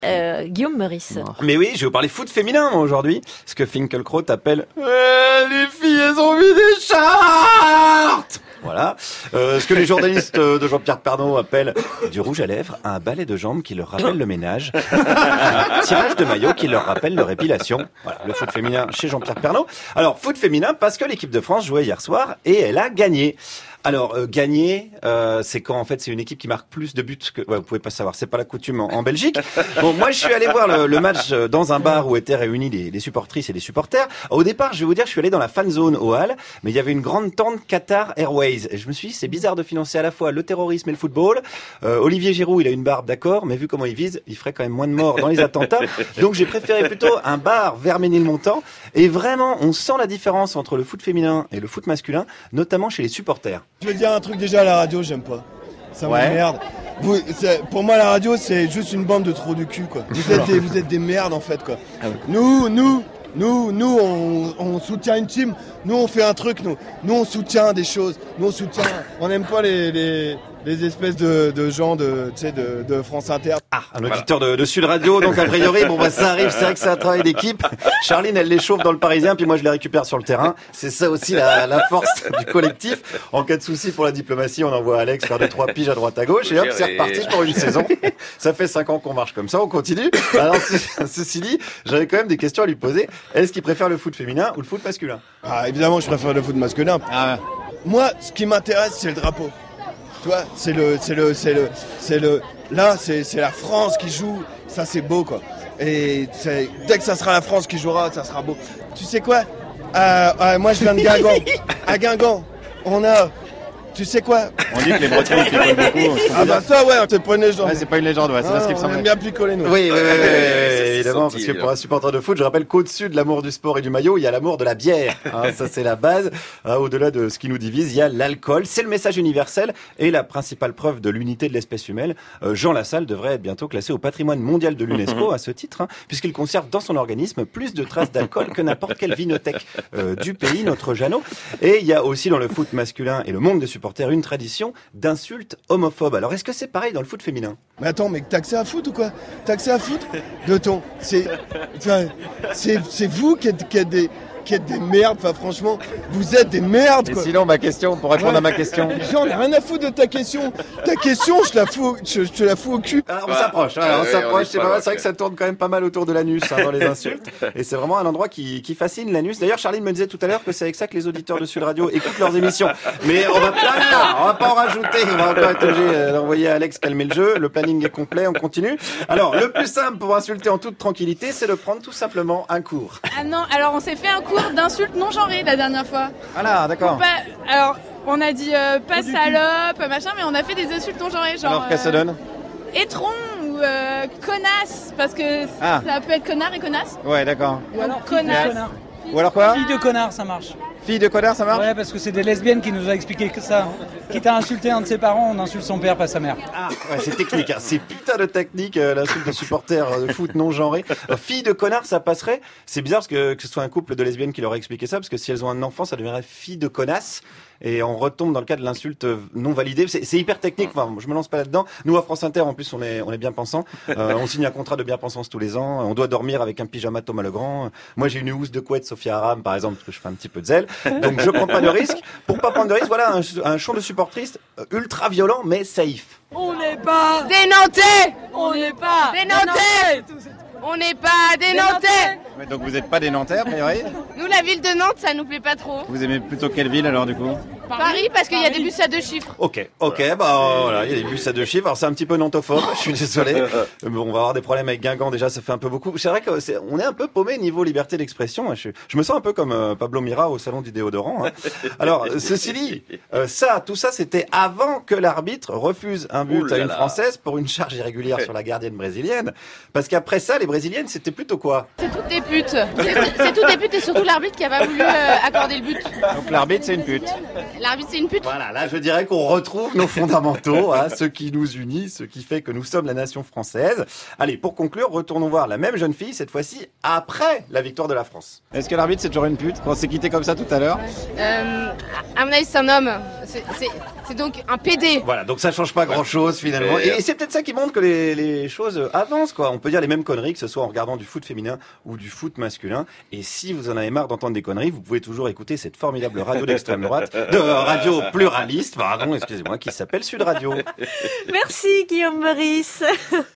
Guillaume Meurice. Mais oui, je vais vous parler foot féminin moi, aujourd'hui. Ce que Finkielkraut appelle les filles, elles ont mis des charts. Voilà. Ce que les journalistes de Jean-Pierre Pernaut appellent du rouge à lèvres, un balai de jambes qui leur rappelle le ménage, un tirage de maillot qui leur rappelle leur épilation. Voilà, le foot féminin chez Jean-Pierre Pernaut. Alors, foot féminin parce que l'équipe de France jouait hier soir et elle a gagné. Alors gagner, c'est quand en fait c'est une équipe qui marque plus de buts que vous pouvez pas savoir, c'est pas la coutume en Belgique. Bon, moi je suis allé voir le match dans un bar où étaient réunis les supportrices et les supporters. Au départ, je vais vous dire, je suis allé dans la fan zone au Hall, mais il y avait une grande tente Qatar Airways et je me suis dit c'est bizarre de financer à la fois le terrorisme et le football. Olivier Giroud, il a une barbe, d'accord, mais vu comment il vise, il ferait quand même moins de morts dans les attentats. Donc j'ai préféré plutôt un bar vers Ménilmontant et vraiment on sent la différence entre le foot féminin et le foot masculin, notamment chez les supporters. Je veux dire un truc déjà à la radio, j'aime pas. Ça m'emmerde. Pour moi, la radio, c'est juste une bande de trous du cul, quoi. Vous êtes des merdes, en fait, quoi. Nous, on soutient une team. Nous, on fait un truc, nous. Nous, on soutient des choses. Nous, on soutient. On n'aime pas les espèces de gens de France Inter. Ah, un auditeur de Sud Radio, donc a priori, bon bah ça arrive, c'est vrai que c'est un travail d'équipe. Charline, elle les chauffe dans le Parisien, puis moi je les récupère sur le terrain. C'est ça aussi la force du collectif. En cas de souci pour la diplomatie, on envoie Alex faire 2-3 piges à droite à gauche, et hop, c'est reparti pour une saison. Ça fait 5 ans qu'on marche comme ça, on continue. Alors, ceci dit, j'avais quand même des questions à lui poser. Est-ce qu'il préfère le foot féminin ou le foot masculin? Ah, évidemment, je préfère le foot masculin. Ah. Moi, ce qui m'intéresse, c'est le drapeau. Tu vois, là, c'est la France qui joue, ça c'est beau, quoi. Et dès que ça sera la France qui jouera, ça sera beau. Tu sais quoi, moi je viens de Guingamp. À Guingamp, on a... Tu sais quoi? On dit que les Bretons qui collent beaucoup. Ah bah ça ouais, c'est pas une légende. Ouais, c'est pas une légende, ouais, c'est pas ce qui me semble. On aime bien picoler nous. Oui, évidemment, parce que pour un supporter de foot, je rappelle qu'au-dessus de l'amour du sport et du maillot, il y a l'amour de la bière. Hein, ça c'est la base. Au-delà de ce qui nous divise, il y a l'alcool. C'est le message universel et la principale preuve de l'unité de l'espèce humaine. Jean Lassalle devrait être bientôt classé au patrimoine mondial de l'UNESCO à ce titre, hein, puisqu'il conserve dans son organisme plus de traces d'alcool que n'importe quelle vinothèque du pays, notre Jeannot. Et il y a aussi dans le foot masculin et le monde des supporters une tradition d'insultes homophobes. Alors est-ce que c'est pareil dans le foot féminin? Mais attends, mais t'as accès à foot ou quoi? T'as accès à foot? C'est vous qui êtes des merdes, enfin franchement, vous êtes des merdes, quoi. Et sinon, ma question, pour répondre à ma question. J'en ai rien à foutre de ta question. Ta question, je te la fous au cul. Alors on s'approche, c'est pas mal. C'est vrai que ça tourne quand même pas mal autour de l'anus dans les insultes. Et c'est vraiment un endroit qui fascine l'anus. D'ailleurs, Charline me disait tout à l'heure que c'est avec ça que les auditeurs de Sud Radio écoutent leurs émissions. Mais on va pas en rajouter. On va encore être obligé d'envoyer Alex calmer le jeu. Le planning est complet, on continue. Alors, le plus simple pour insulter en toute tranquillité, c'est de prendre tout simplement un cours. Ah non, alors on s'est fait un cours d'insultes non genrées la dernière fois. Voilà, d'accord. Alors, on a dit pas salope, machin, mais on a fait des insultes non genrées, genre... Alors, qu'est-ce que ça donne? Étron ou connasse, parce que ça peut être connard et connasse. Ouais, d'accord. Ou alors connasse. Ou alors quoi? Fille de connard, ça marche. Fille de connard, ça marche? Ouais, parce que c'est des lesbiennes qui nous ont expliqué que ça. Quitte à insulter un de ses parents, on insulte son père, pas sa mère. Ah, ouais, c'est technique, hein. C'est putain de technique, l'insulte de supporters de foot non genré. Fille de connard, ça passerait. C'est bizarre parce que ce soit un couple de lesbiennes qui leur a expliqué ça, parce que si elles ont un enfant, ça deviendrait fille de connasse. Et on retombe dans le cas de l'insulte non validée. C'est hyper technique. Enfin, je me lance pas là-dedans. Nous, à France Inter, en plus, on est bien pensants. On signe un contrat de bien-pensance tous les ans. On doit dormir avec un pyjama Thomas Legrand. Moi, j'ai une housse de couette Sophia Aram, par exemple, parce que je fais un petit peu de zèle. Donc, je prends pas de risque. Pour pas prendre de risque, voilà un chant de supportrice ultra violent, mais safe. On n'est pas des Nantais. On n'est pas des Nantais. On n'est pas des Nantais. Ouais, donc vous n'êtes pas des Nantais, a priori? Nous, la ville de Nantes, ça nous plaît pas trop. Vous aimez plutôt quelle ville, alors, du coup? Paris, parce qu'il y a des bus à 2 chiffres. Ok, bah voilà, il y a des bus à 2 chiffres. Alors c'est un petit peu nantophobe, je suis désolé. Bon, on va avoir des problèmes avec Guingamp déjà, ça fait un peu beaucoup. C'est vrai qu'on est un peu paumé niveau liberté d'expression. Je me sens un peu comme Pablo Mira au salon du déodorant. Hein. Alors ceci dit, tout ça c'était avant que l'arbitre refuse un but à une Française pour une charge irrégulière sur la gardienne brésilienne. Parce qu'après ça, les Brésiliennes, c'était plutôt quoi? C'est toutes des putes. C'est toutes des putes et surtout l'arbitre qui a pas voulu accorder le but. Donc l'arbitre, c'est une pute. L'arbitre, c'est une pute. Voilà, là je dirais qu'on retrouve nos fondamentaux, hein, ce qui nous unit, ce qui fait que nous sommes la nation française. Allez, pour conclure, retournons voir la même jeune fille, cette fois-ci après la victoire de la France. Est-ce que l'arbitre c'est toujours une pute quand on s'est quitté comme ça tout à l'heure? À mon avis, c'est un homme. C'est donc un PD. Voilà, donc ça change pas grand-chose finalement. Et c'est peut-être ça qui montre que les choses avancent, quoi. On peut dire les mêmes conneries, que ce soit en regardant du foot féminin ou du foot masculin. Et si vous en avez marre d'entendre des conneries, vous pouvez toujours écouter cette formidable radio d'extrême droite, de radio pluraliste, pardon, excusez-moi, qui s'appelle Sud Radio. Merci Guillaume Meurice.